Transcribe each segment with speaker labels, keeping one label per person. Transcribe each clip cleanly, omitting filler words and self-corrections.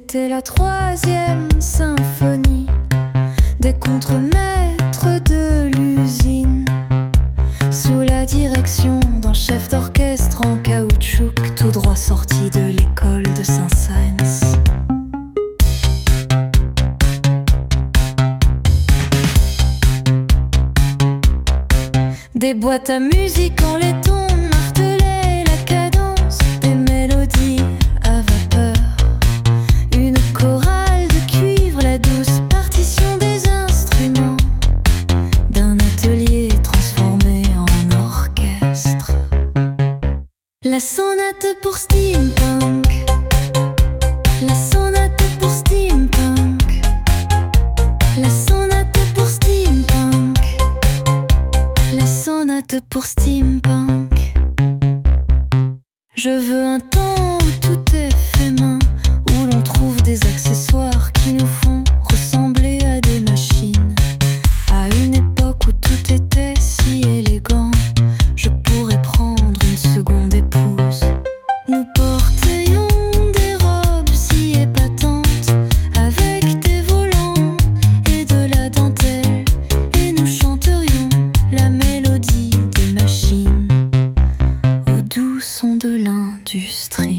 Speaker 1: C'était la troisième symphonie des contremaîtres de l'usine, sous la direction d'un chef d'orchestre en caoutchouc, tout droit sorti de l'école de Saint-Saëns. Des boîtes à musique en laiton martelaient la cadence des mélodies à vapeur. Une chorale de cuivre, la douce partition des instruments d'un atelier transformé en orchestre. La sonate pour steampunk, la sonate pour steampunk, la sonate pour steampunk, la sonate pour steampunk. Je veux un temps où tout est fait main, où l'on trouve des accessoires qui nous font ressembler à des machines. À une époque où tout était si élégant, je pourrais prendre une seconde épouse. Nous porterions des robes si épatantes, avec des volants et de la dentelle, et nous chanterions la mélodie des machines au doux son de l'industrie.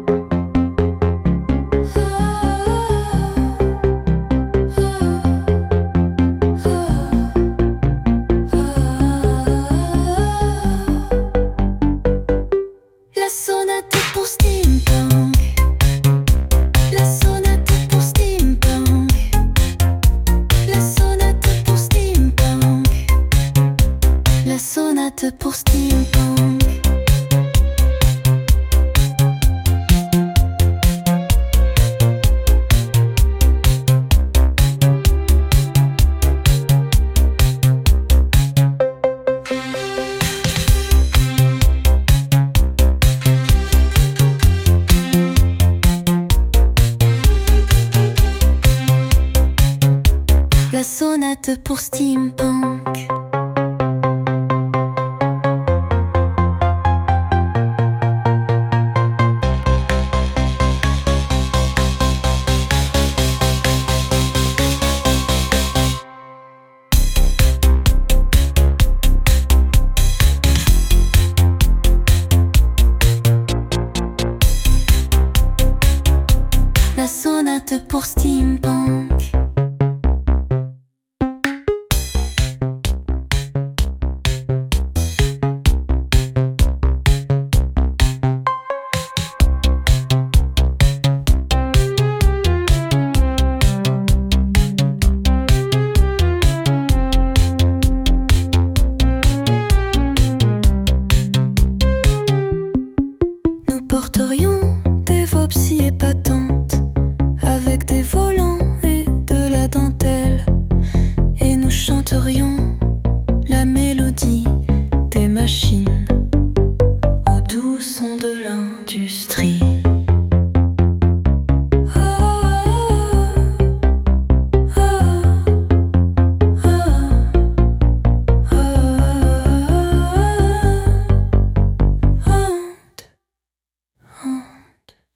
Speaker 1: La sonate pour steampunk, la sonate pour steampunk, la sonate pour steampunk, la sonate pour steampunk.